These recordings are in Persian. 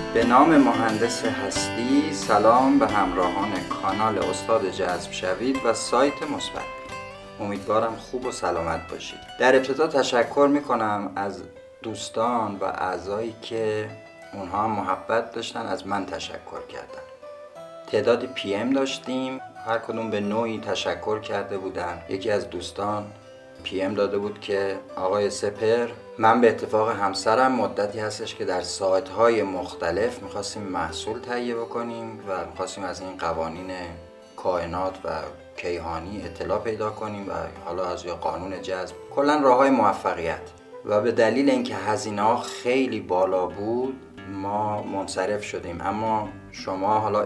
به نام مهندس هستی، سلام به همراهان کانال استاد جذب شوید و سایت مثبت. امیدوارم خوب و سلامت باشید. در ابتدا تشکر میکنم از دوستان و اعضایی که اونها هم محبت داشتن از من تشکر کردن. تعدادی PM داشتیم، هر کدوم به نوعی تشکر کرده بودن. یکی از دوستان PM داده بود که آقای سپر، من به اتفاق همسرم مدتی هستش که در سایت‌های مختلف می‌خواستیم محصول تهیه بکنیم و می‌خواستیم از این قوانین کائنات و کیهانی اطلاع پیدا کنیم و حالا از قانون جذب، کلاً راه‌های موفقیت، و به دلیل اینکه هزینه‌ها خیلی بالا بود ما منصرف شدیم. اما شما حالا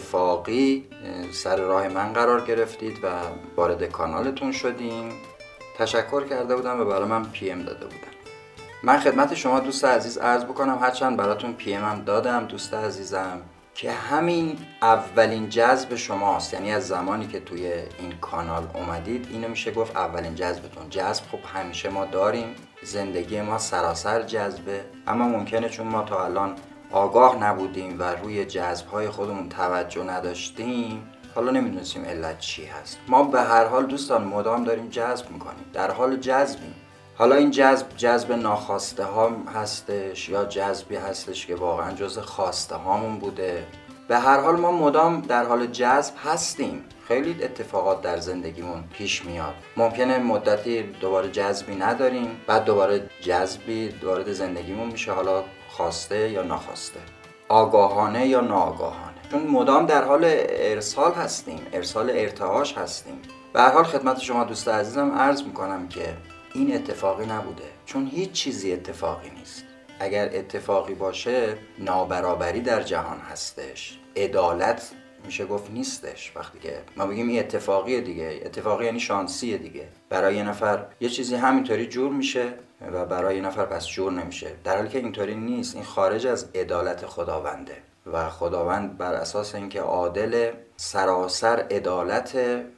اتفاقی سر راه من قرار گرفتید و وارد کانالتون شدیم. تشکر کرده بودم و برای من PM داده بودن. من خدمت شما دوست عزیز عرض بکنم، هرچند براتون PM هم دادم دوست عزیزم، که همین اولین جذب شماست. یعنی از زمانی که توی این کانال اومدید اینو میشه گفت اولین جذبتون. جذب خب همیشه ما داریم، زندگی ما سراسر جذبه، اما ممکنه چون ما تا الان آگاه نبودیم و روی جذبهای خودمون توجه نداشتیم، حالا نمیدونستیم علت چی هست. ما به هر حال دوستان مدام داریم جذب میکنیم، در حال جذبیم. حالا این جذب ناخواسته ها هستش یا جذبی هستش که واقعا جز خواسته هامون بوده، به هر حال ما مدام در حال جذب هستیم. خیلی اتفاقات در زندگیمون پیش میاد، ممکنه مدتی دوباره جذبی نداریم، بعد دوباره جذبی وارد زندگیمون میشه، حالا خواسته یا ناخواسته، آگاهانه یا ناآگاهانه، چون مدام در حال ارسال هستیم، ارسال ارتعاش هستیم. به هر حال خدمت شما دوست عزیزم عرض میکنم که این اتفاقی نبوده، چون هیچ چیزی اتفاقی نیست. اگر اتفاقی باشه نابرابری در جهان هستش، عدالت میشه گفت نیستش. وقتی که ما بگیم این اتفاقیه دیگه، اتفاقی یعنی شانسیه دیگه. برای یه نفر یه چیزی همینطوری جور میشه و برای یه نفر پس جور نمیشه، در حالی که اینطوری نیست. این خارج از عدالت خداونده و خداوند بر اساس اینکه عادل، سراسر عدالت،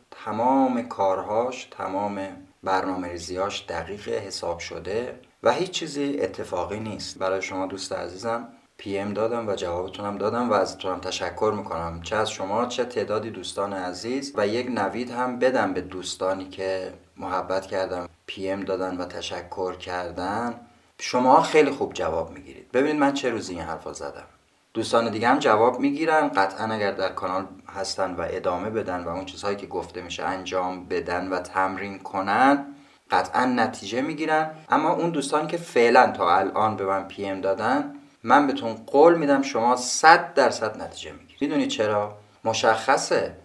تمام کارهاش، تمام برنامه‌ریزیاش دقیق حساب شده و هیچ چیزی اتفاقی نیست. برای شما دوست عزیزم PM دادم و جوابتونم دادم و ازتونم تشکر میکنم، چه از شما چه تعدادی دوستان عزیز. و یک نوید هم بدم به دوستانی که محبت کردن، PM دادن و تشکر کردن. شما خیلی خوب جواب میگیرید. ببینید من چه روزی این حرفا زدم، دوستان دیگه هم جواب میگیرن قطعا، اگر در کانال هستن و ادامه بدن و اون چیزهایی که گفته میشه انجام بدن و تمرین کنن قطعا نتیجه میگیرن. اما اون دوستانی که فعلا تا الان به من PM دادن، من بهتون قول میدم شما 100% نتیجه میگیرید. میدونید چرا؟ مشخصه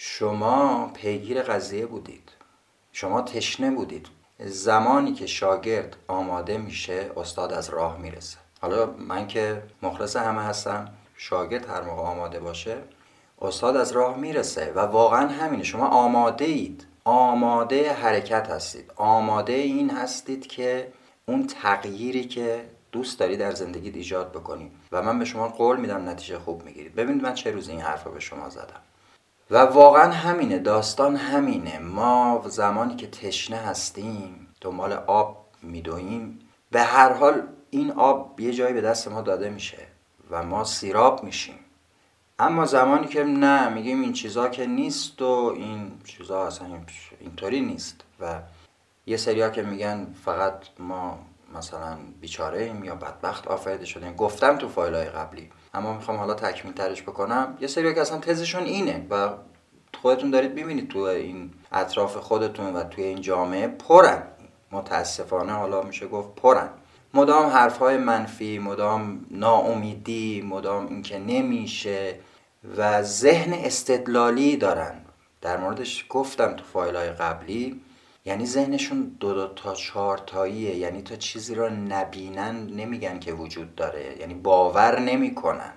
شما پیگیر قضیه بودید، شما تشنه بودید. زمانی که شاگرد آماده میشه استاد از راه میرسه. حالا من که مخلص همه هستم، شاگرد هر موقع آماده باشه استاد از راه میرسه و واقعا همینه. شما آماده اید، آماده حرکت هستید، آماده این هستید که اون تغییری که دوست داری در زندگی ایجاد بکنید و من به شما قول میدم نتیجه خوب میگیرید. ببینید من چه روز این حرفا به شما زدم و واقعا همینه، داستان همینه. ما زمانی که تشنه هستیم دنبال آب میدویم، به هر حال این آب یه جایی به دست ما داده میشه و ما سیراب میشیم. اما زمانی که نه، میگیم این چیزا که نیست و این چیزا اصلا اینطوری نیست، و یه سریا که میگن فقط ما مثلا بیچاره ایم یا بدبخت آفریده شدیم. گفتم تو فایل‌های قبلی، اما میخوام حالا تکمیل ترش بکنم. یه سریا که اصلا تزشون اینه و خودتون دارید ببینید تو این اطراف خودتون و توی این جامعه پرن، متاسفانه حالا میشه گفت پرن، مدام حرفهای منفی، مدام ناامیدی، مدام اینکه نمیشه و ذهن استدلالی دارن. در موردش گفتم تو فایل‌های قبلی، یعنی ذهنشون دو تا چهار تاییه، یعنی تا چیزی رو نبینن نمیگن که وجود داره، یعنی باور نمیکنن.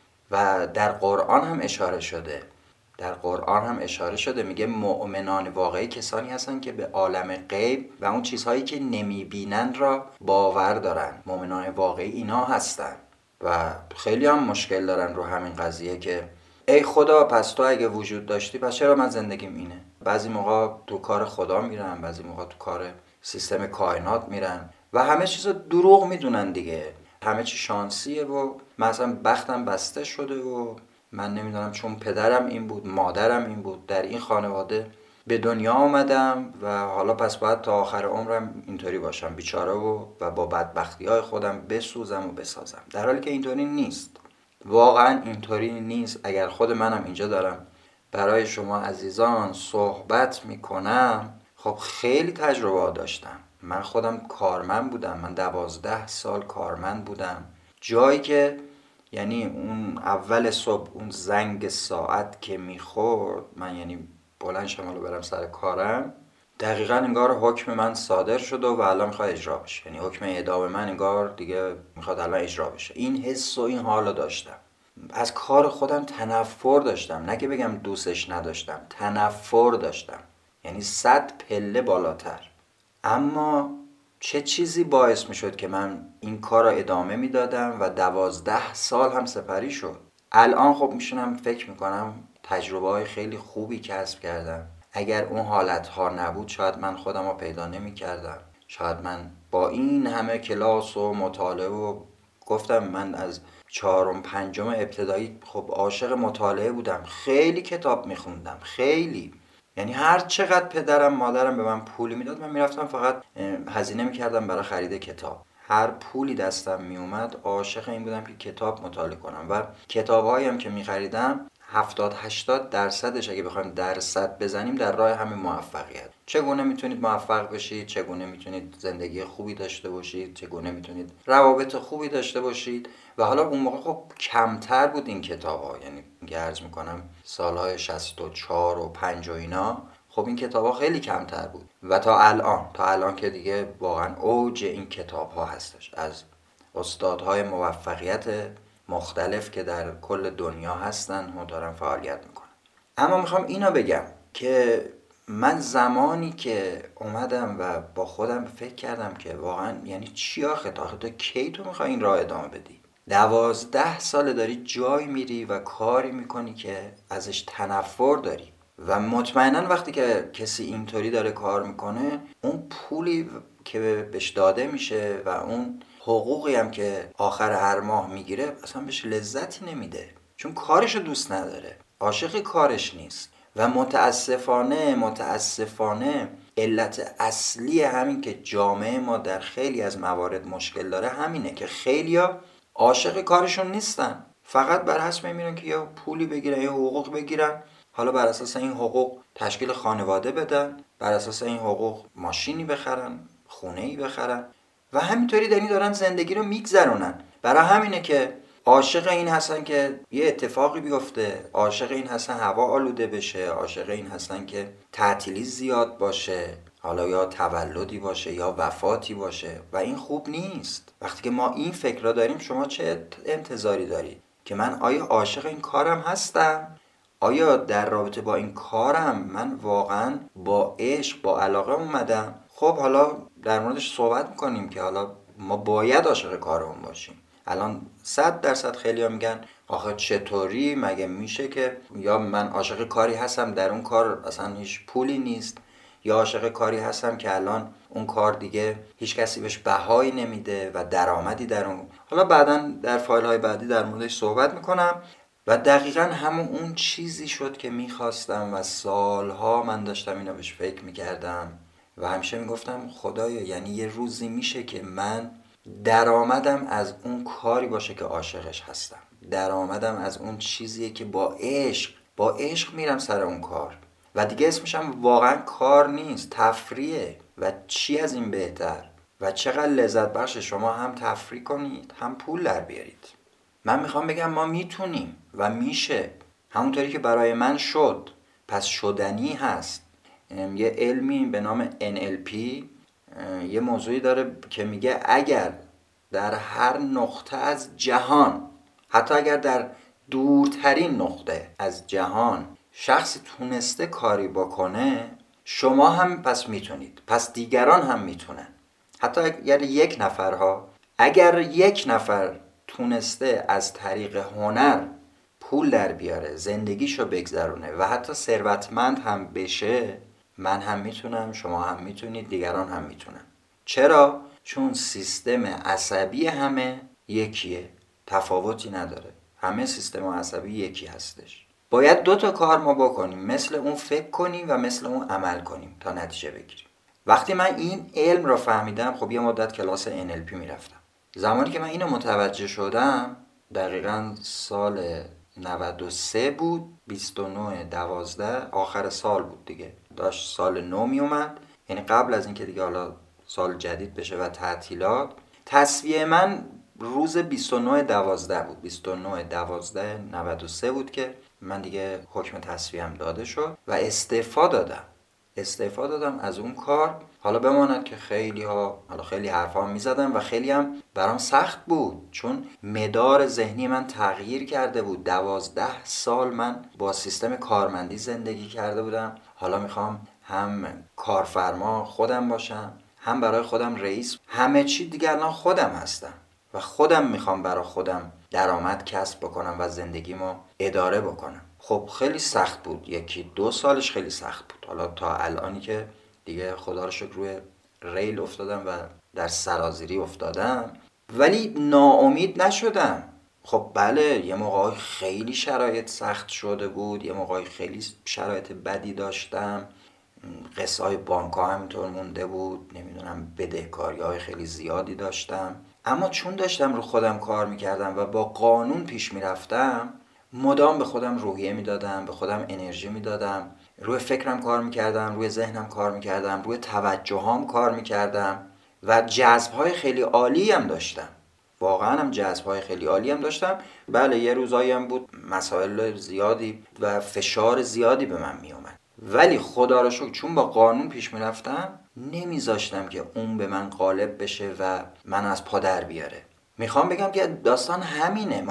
و در قرآن هم اشاره شده، در قرآن هم اشاره شده، میگه مؤمنان واقعی کسانی هستن که به عالم غیب و اون چیزهایی که نمیبینن را باور دارن. مؤمنان واقعی اینا هستن و خیلی هم مشکل دارن رو همین قضیه که ای خدا پس تو اگه وجود داشتی پس چرا من زندگیم اینه. بعضی موقع تو کار خدا میرن، بعضی موقع تو کار سیستم کائنات میرن و همه چیزو دروغ میدونن دیگه. همه چی شانسیه و مثلا بختم بسته شده و من نمیدونم چون پدرم این بود مادرم این بود در این خانواده به دنیا آمدم و حالا پس باید تا آخر عمرم اینطوری باشم بیچاره و با بدبختی های خودم بسوزم و بسازم، در حالی که اینطوری نیست. واقعا اینطوری نیست. اگر خود منم اینجا دارم برای شما عزیزان صحبت میکنم، خب خیلی تجربه داشتم. من خودم کارمند بودم، من 12 سال کارمند بودم، جایی که یعنی اون اول صبح اون زنگ ساعت که میخورد، من یعنی بلند شم حالا برم سر کارم، دقیقا انگار حکم من صادر شده و الان میخواد اجرا بشه، یعنی حکم اعدام من انگار دیگه میخواد الان اجرا بشه. این حس و این حالو داشتم. از کار خودم تنفر داشتم، نه که بگم دوستش نداشتم، تنفر داشتم، یعنی 100 پله بالاتر. اما چه چیزی باعث می شد که من این کار را ادامه می دادم و 12 سال هم سپری شد. الان خب میشونم فکر میکنم تجربه های خیلی خوبی کسب کردم. اگر اون حالت ها نبود شاید من خودم رو پیدا نمی کردم. شاید من با این همه کلاس و مطالعه و گفتم من از چهارم پنجم ابتدایی خب عاشق مطالعه بودم، خیلی کتاب میخوندم، خیلی، یعنی هر چقدر پدرم مادرم به من پولی میداد من میرفتم فقط هزینه میکردم برای خرید کتاب. هر پولی دستم میومد عاشق این بودم که کتاب مطالعه کنم و کتابهایی هم که میخریدم 70-80% اگه بخوایم درصد بزنیم در راه همین موفقیت. چگونه میتونید موفق بشید، چگونه میتونید زندگی خوبی داشته باشید، چگونه میتونید روابط خوبی داشته باشید. و حالا اون موقع خب کمتر بود این کتاب ها، یعنی عرض میکنم سالهای 64 و 5 و اینا، خب این کتاب ها خیلی کمتر بود. و تا الان که دیگه واقعا اوج این کتاب ها هستش، از استادهای موفقیت مختلف که در کل دنیا هستن و دارن فعالیت میکنن. اما میخوام اینو بگم که من زمانی که اومدم و با خودم فکر کردم که واقعا یعنی چی آخه تا کی تو میخوای این راه ادامه بدی؟ 12 سال داری جایی میری و کاری میکنی که ازش تنفر داری و مطمئنا وقتی که کسی اینطوری داره کار میکنه اون پولی که بهش داده میشه و اون حقوقی هم که آخر هر ماه میگیره اصلا بهش لذتی نمیده، چون کارشو دوست نداره، عاشق کارش نیست. و متاسفانه علت اصلی همین که جامعه ما در خیلی از موارد مشکل داره همینه که خیلیا عاشق کارشون نیستن، فقط بر حسب میرن که یه پولی بگیرن، یه حقوق بگیرن، حالا بر اساس این حقوق تشکیل خانواده بدن، بر اساس این حقوق ماشینی بخرن، خونه‌ای بخرن و همینطوری دارن زندگی رو میگذرونن. برای همینه که عاشق این هستن که یه اتفاقی بیفته، عاشق این هستن هوا آلوده بشه، عاشق این هستن که تعطیلی زیاد باشه، حالا یا تولدی باشه یا وفاتی باشه و این خوب نیست. وقتی که ما این فکر را داریم شما چه انتظاری دارید که من آیا عاشق این کارم هستم؟ آیا در رابطه با این کارم من واقعا با عشق با علاقه اومدم؟ خب حالا در موردش صحبت میکنیم که حالا ما باید عاشق کارمون باشیم. الان 100% خیلی ها میگن آخه چطوری مگه میشه که، یا من عاشق کاری هستم در اون کار اصلا هیچ پولی نیست، یا عاشق کاری هستم که الان اون کار دیگه هیچ کسی بهش بهایی نمیده و درآمدی در اون. حالا بعدا در فایل های بعدی در موردش صحبت میکنم. و دقیقا همون اون چیزی شد که میخواستم و سالها من داشتم اینو بهش فکر میکردم و همیشه میگفتم خدایا یعنی یه روزی میشه که من درآمدم از اون کاری باشه که عاشقش هستم، درآمدم از اون چیزیه که با عشق میرم سر اون کار و دیگه اسمش هم واقعا کار نیست، تفریحه. و چی از این بهتر و چقدر لذت بخش شما هم تفریح کنید هم پول در بیارید. من میخوام بگم ما میتونیم و میشه، همونطوری که برای من شد پس شدنی هست. یه علمی به نام NLP یه موضوعی داره که میگه اگر در هر نقطه از جهان، حتی اگر در دورترین نقطه از جهان شخصی تونسته کاری بکنه شما هم پس میتونید، پس دیگران هم میتونن. حتی اگر یک نفر تونسته از طریق هنر پول در بیاره، زندگیشو بگذرونه و حتی ثروتمند هم بشه، من هم میتونم، شما هم میتونید، دیگران هم میتونن. چرا؟ چون سیستم عصبی همه یکیه، تفاوتی نداره، همه سیستم عصبی یکی هستش. باید 2 تا کار ما بکنیم، مثل اون فکر کنیم و مثل اون عمل کنیم تا نتیجه بگیریم. وقتی من این علم را فهمیدم، خب یه مدت کلاس NLP میرفتم. زمانی که من اینو متوجه شدم دقیقاً سال 93 بود، 29/12 آخر سال بود دیگه، داشت سال نو می اومد، یعنی قبل از اینکه دیگه حالا سال جدید بشه و تعطیلات. تصفیه من روز 29/12 بود، 29/12/93 بود که من دیگه حکم تصفیه‌ام داده شد و استعفا دادم از اون کار. حالا بماند که خیلی حرفا میزدم و خیلی هم برام سخت بود، چون مدار ذهنی من تغییر کرده بود. 12 سال من با سیستم کارمندی زندگی کرده بودم، حالا میخوام هم کارفرما خودم باشم، هم برای خودم رئیس، همه چی دیگه الان خودم هستم و خودم میخوام برای خودم درآمد کسب بکنم و زندگیمو اداره بکنم. خب خیلی سخت بود، 1-2 سالش خیلی سخت بود. حالا تا الانی که دیگه خدا رو شکر روی ریل افتادم و در سرازیری افتادم، ولی ناامید نشدم. خب بله، یه موقعی خیلی شرایط سخت شده بود، یه موقعی خیلی شرایط بدی داشتم، قسط های بانک ها همینطور مونده بود، نمیدونم بدهکاری های خیلی زیادی داشتم. اما چون داشتم رو خودم کار میکردم و با قانون پیش میرفتم، مدام به خودم روحیه میدادم، به خودم انرژی میدادم، روی فکرم کار میکردم، روی ذهنم کار میکردم، روی توجهام کار میکردم و جذبهای خیلی عالی هم داشتم. واقعا هم جذبهای خیلی عالی هم داشتم. بله یه روزایی هم بود مسائل زیادی و فشار زیادی به من میومد، ولی خدا رو شکر چون با قانون پیش میرفتم نمیذاشتم که اون به من غالب بشه و من از پا در بیاره. میخوام بگم که داستان همینه،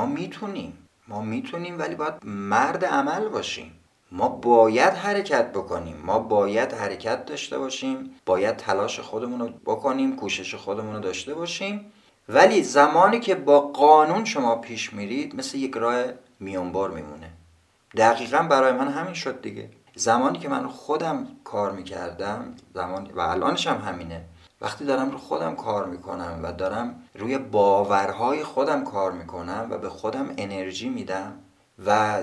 ما میتونیم ولی باید مرد عمل باشیم. ما باید حرکت بکنیم، ما باید حرکت داشته باشیم، باید تلاش خودمون رو بکنیم، کوشش خودمون رو داشته باشیم. ولی زمانی که با قانون شما پیش میرید مثل یک راه میانبر میمونه. دقیقا برای من همین شد دیگه. زمانی که من خودم کار میکردم، و الانش هم همینه، وقتی دارم رو خودم کار میکنم و دارم روی باورهای خودم کار میکنم و به خودم انرژی میدم و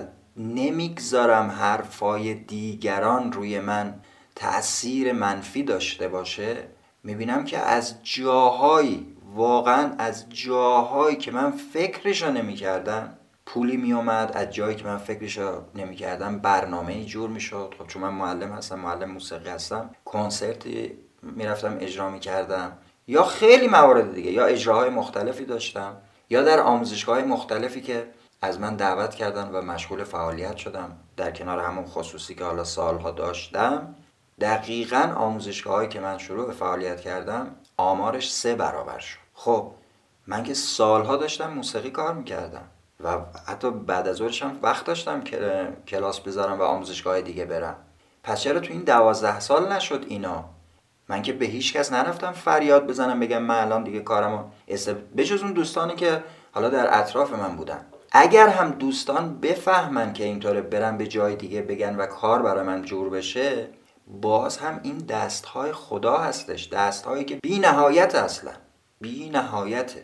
نمیگذارم حرفای دیگران روی من تأثیر منفی داشته باشه، میبینم که از جاهایی، واقعا از جاهایی که من فکرشو نمیکردم پولی میومد، از جایی که من فکرشو نمیکردم برنامه‌ای جور میشد. خب چون من معلم هستم، معلم موسیقی هستم، کنسرتی میرفتم اجرا میکردم، یا خیلی موارد دیگه، یا اجراهای مختلفی داشتم، یا در آموزشگاه مختلفی که از من دعوت کردن و مشغول فعالیت شدم در کنار همون خصوصی که حالا سالها داشتم. دقیقاً آموزشگاهایی که من شروع به فعالیت کردم آمارش 3 برابر شد. خب من که سالها داشتم موسیقی کار میکردم و حتی بعد از ظهرش هم وقت داشتم که کلاس بذارم و آموزشگاه دیگه برم. پس چرا تو این 12 سال نشد اینا؟ من که به هیچ کس نرفتم فریاد بزنم بگم من الان دیگه کارمو بجز اون دوستانی که حالا در اطراف من بودن. اگر هم دوستان بفهمن که اینطوره برن به جای دیگه بگن و کار برای من جور بشه، باز هم این دستهای خدا هستش، دستهایی که بی نهایت، اصلا بی نهایته،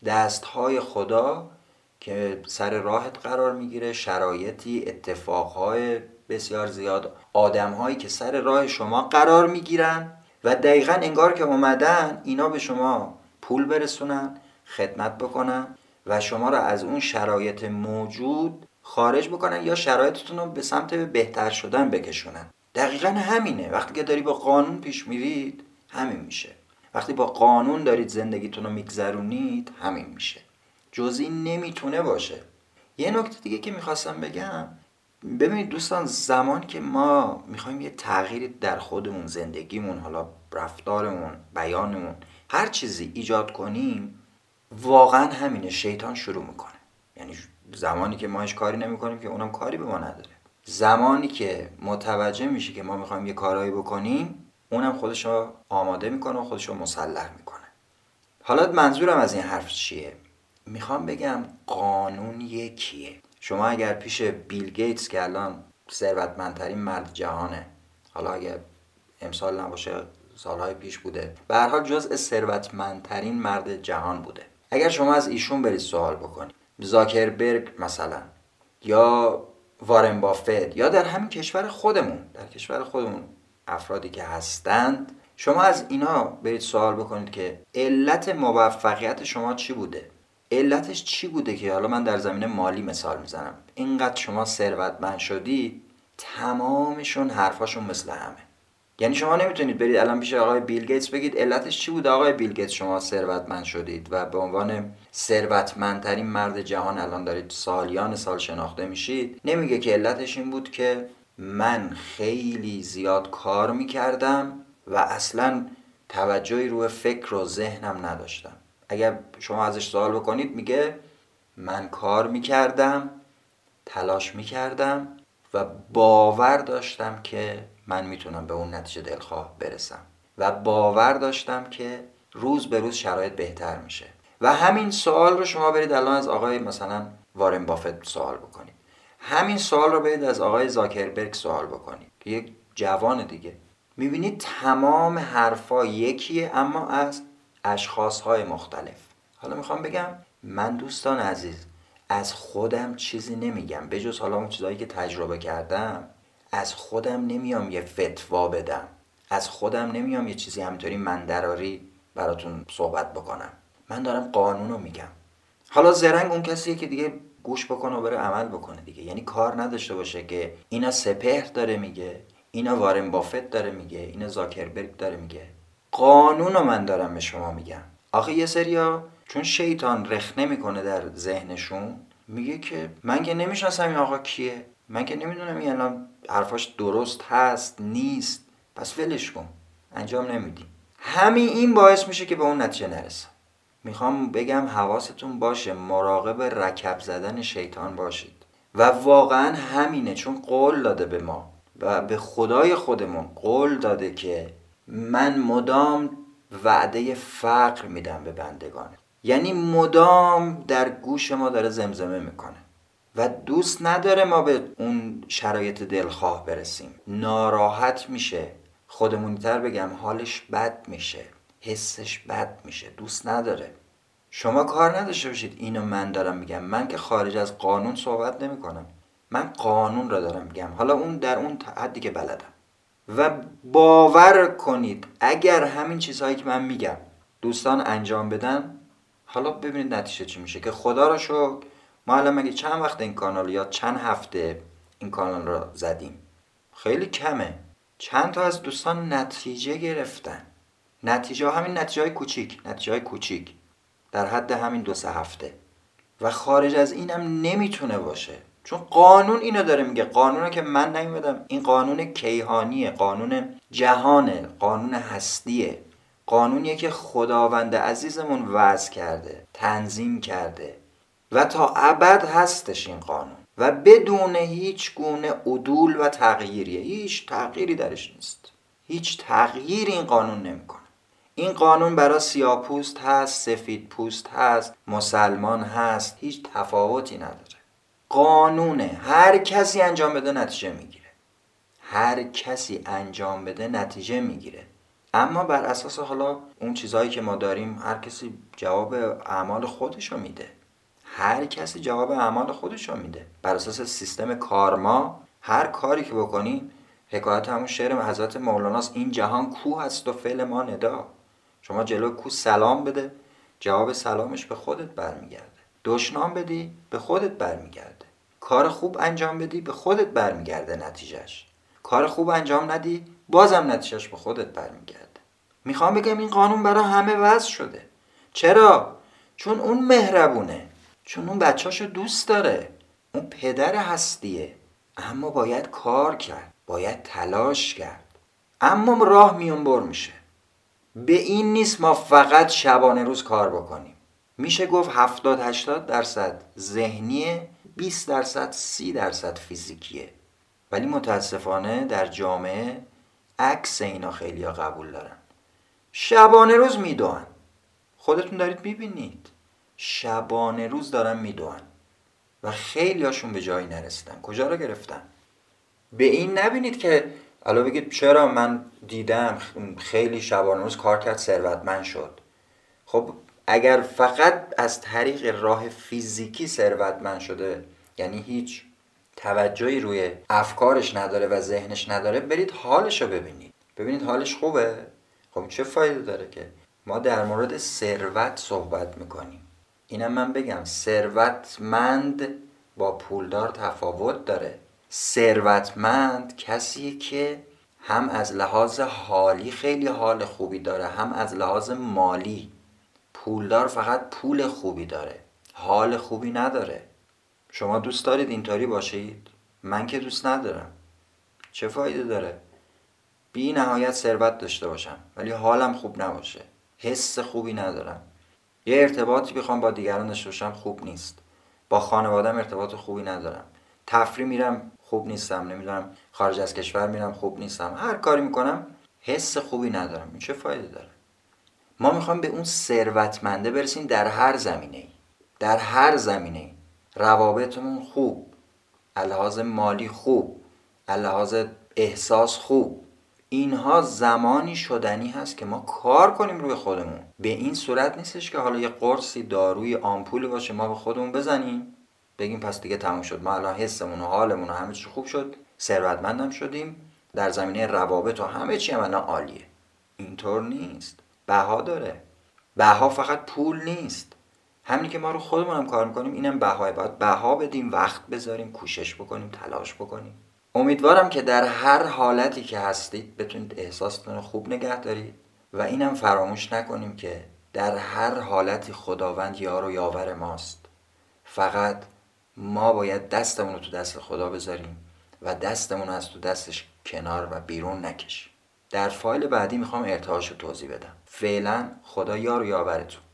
دستهای خدا که سر راهت قرار میگیره، شرایطی، اتفاقهای بسیار زیاد، آدمهایی که سر راه شما قرار میگیرن و دقیقا انگار که اومدن اینا به شما پول برسونن، خدمت بکنن و شما را از اون شرایط موجود خارج بکنن یا شرایطتون رو به سمت بهتر شدن بکشونن. دقیقا همینه. وقتی که داری با قانون پیش میرید همین میشه، وقتی با قانون دارید زندگیتون رو میگذرونید همین میشه، جز این نمیتونه باشه. یه نکته دیگه که میخواستم بگم، ببینید دوستان، زمان که ما میخوایم یه تغییری در خودمون، زندگیمون، حالا رفتارمون، بیانمون، هر چیزی ایجاد کنیم، واقعا همینه، شیطان شروع میکنه. یعنی زمانی که ما هیچ کاری نمیکنیم که اونم کاری به ما نداره. زمانی که متوجه میشه که ما میخوایم یه کارایی بکنیم، اونم خودشو آماده میکنه و خودشو مسلح میکنه. حالا منظورم از این حرف چیه؟ میخوام بگم قانون یکیه. شما اگر پیش بیل گیتس که الان ثروتمندترین مرد جهانه، حالا اگر امسال نباشه سالهای پیش بوده، به هر حال جزء ثروتمندترین مرد جهان بوده، اگر شما از ایشون برید سوال بکنید، زاکربرگ مثلا، یا وارن بافت، یا در همین کشور خودمون، افرادی که هستند، شما از اینا برید سوال بکنید که علت موفقیت شما چی بوده، علتش چی بوده که حالا من در زمینه مالی مثال میزنم اینقدر شما ثروتمند شدی. تمامشون حرفاشون مثل همه. یعنی شما نمیتونید برید الان پیش آقای بیل گیتس بگید علتش چی بوده آقای بیل گیتس شما ثروتمند شدید و به عنوان ثروتمندترین مرد جهان الان دارید سالیان سال شناخته میشید. نمیگه که علتش این بود که من خیلی زیاد کار میکردم و اصلا توجهی روی فکر و ذهنم نداشتم. اگر شما ازش سوال بکنید میگه من کار میکردم، تلاش میکردم و باور داشتم که من میتونم به اون نتیجه دلخواه برسم و باور داشتم که روز به روز شرایط بهتر میشه. و همین سوال رو شما برید الان از آقای مثلا وارن بافت سوال بکنید، همین سوال رو برید از آقای زاکربرگ سوال بکنید که یک جوان دیگه. میبینید تمام حرفا یکیه اما از اشخاصهای مختلف. حالا میخوام بگم من دوستان عزیز از خودم چیزی نمیگم به جز حالا اون چیزایی که تجربه کردم. از خودم نمیام یه فتوا بدم، از خودم نمیام یه چیزی همینطوری مندراری براتون صحبت بکنم. من دارم قانون رو میگم. حالا زرنگ اون کسیه که دیگه گوش بکنه و بره عمل بکنه دیگه، یعنی کار نداشته باشه که اینا سپهر داره میگه، اینا وارن بافت داره میگه، اینا زاکربرگ داره میگه. قانون رو من دارم به شما میگم. آخه یه سریا چون شیطان رخنه میکنه در ذهنشون، میگه که من که نمیشناسم این آقا کیه، من که نمیدونم این الان حرفاش درست هست نیست، پس ولش کن، انجام نمیدی. همین این باعث میشه که به اون نتیجه نرسه. میخوام بگم حواستون باشه، مراقب رکب زدن شیطان باشید. و واقعا همینه، چون قول داده به ما و به خدای خودمون قول داده که من مدام وعده فقر میدم به بندگانه. یعنی مدام در گوش ما داره زمزمه میکنه و دوست نداره ما به اون شرایط دلخواه برسیم. ناراحت میشه، خودمونی‌تر بگم حالش بد میشه، حسش بد میشه، دوست نداره. شما کار نداشته باشید اینو من دارم میگم، من که خارج از قانون صحبت نمی کنم، من قانون را دارم میگم، حالا اون در اون حدی که بلدم. و باور کنید اگر همین چیزهایی که من میگم دوستان انجام بدن، حالا ببینید نتیجه چی میشه. که خدا را شکر ما الان مگه چند وقت این کانال یا چند هفته این کانال را زدیم؟ خیلی کمه. چند تا از دوستان نتیجه گرفتن، نتیجه همین نتیجه های کوچیک در حد همین 2-3 هفته. و خارج از اینم نمیتونه باشه، چون قانون اینو داره میگه. قانونو که من نمیدم، این قانون کیهانیه، قانون جهانه، قانون هستیه، قانونیه که خداوند عزیزمون وضع کرده، تنظیم کرده و تا ابد هستش این قانون و بدون هیچ گونه عدول و تغییریه. هیچ تغییری درش نیست، هیچ تغییری این قانون نمیکنه. این قانون برای سیاه‌پوست هست، سفید پوست هست، مسلمان هست، هیچ تفاوتی نداره. قانونه، هر کسی انجام بده نتیجه میگیره، هر کسی انجام بده نتیجه میگیره. اما بر اساس حالا اون چیزهایی که ما داریم هر کسی جواب اعمال خودشو میده، هر کسی جواب اعمال خودشو میده بر اساس سیستم کارما. هر کاری که بکنی، حکایت همون شعر حضرت مولاناست، این جهان کوه است و فعل ما ندا. شما جلو کوه سلام بده، جواب سلامش به خودت برمیگرده. دشنام بدی به خودت برمیگرده. کار خوب انجام بدی به خودت برمیگرده نتیجهش. کار خوب انجام ندی بازم نتیجهش به خودت برمیگرده. میخوام بگم این قانون برای همه وضع شده. چرا؟ چون اون مهربونه، چون اون بچه‌شو دوست داره، اون پدر هستیه. اما باید کار کرد، باید تلاش کرد، اما راه میون بر میشه. به این نیست ما فقط شبانه روز کار بکنیم. میشه گفت 70-80% ذهنیه، 20% 30% فیزیکیه. ولی متاسفانه در جامعه عکس اینا خیلیا قبول دارن. شبانه روز میدوئن، خودتون دارید میبینید، شبانه روز دارن میدوئن و خیلی هاشون به جایی نرسیدن. کجا رو گرفتن؟ به این نبینید که الان بگید چرا من دیدم خیلی شبانه روز کار کرد ثروتمند شد. خب اگر فقط از طریق راه فیزیکی ثروتمند شده، یعنی هیچ توجهی روی افکارش نداره و ذهنش نداره، برید حالش رو ببینید حالش خوبه. خب چه فایده داره که ما در مورد ثروت صحبت میکنیم. اینم من بگم ثروتمند با پولدار تفاوت داره. ثروتمند کسیه که هم از لحاظ حالی خیلی حال خوبی داره، هم از لحاظ مالی. پولدار فقط پول خوبی داره، حال خوبی نداره. شما دوست دارید اینطوری باشید؟ من که دوست ندارم. چه فایده داره؟ بی نهایت ثروت داشته باشم ولی حالم خوب نباشه، حس خوبی ندارم، یه ارتباطی بخوام با دیگران داشته باشم خوب نیست، با خانوادم ارتباط خوبی ندارم، تفریح میرم خوب نیستم، نمیدونم خارج از کشور میرم خوب نیستم، هر کاری میکنم حس خوبی ندارم. این چه فایده داره؟ ما میخوایم به اون ثروتمنده برسیم در هر زمینه‌ای. در هر زمینه‌ای روابطمون خوب، لحاظ مالی خوب، لحاظ احساس خوب. اینها زمانی شدنی هست که ما کار کنیم روی خودمون. به این صورت نیستش که حالا یه قرصی، داروی، آمپولی باشه ما به خودمون بزنیم بگیم پس دیگه تموم شد، ما الان حسمون و حالمون و همه چی خوب شد، ثروتمندم شدیم، در زمینه روابط و همه چی هم الان عالیه. اینطور نیست. بها داره. بها فقط پول نیست. همینی که ما رو خودمون هم کار میکنیم اینم بهای. باید بها بدیم، وقت بذاریم، کوشش بکنیم، تلاش بکنیم. امیدوارم که در هر حالتی که هستید بتونید احساستون رو خوب نگه دارید و اینم فراموش نکنیم که در هر حالتی خداوند یار و یاور ماست. فقط ما باید دستمون رو تو دست خدا بذاریم و دستمون رو از تو دستش کنار و بیرون نکشیم. در فایل بعدی میخوام ارتعاش رو توضیح بدم. فعلا خدا یار و یاورتون.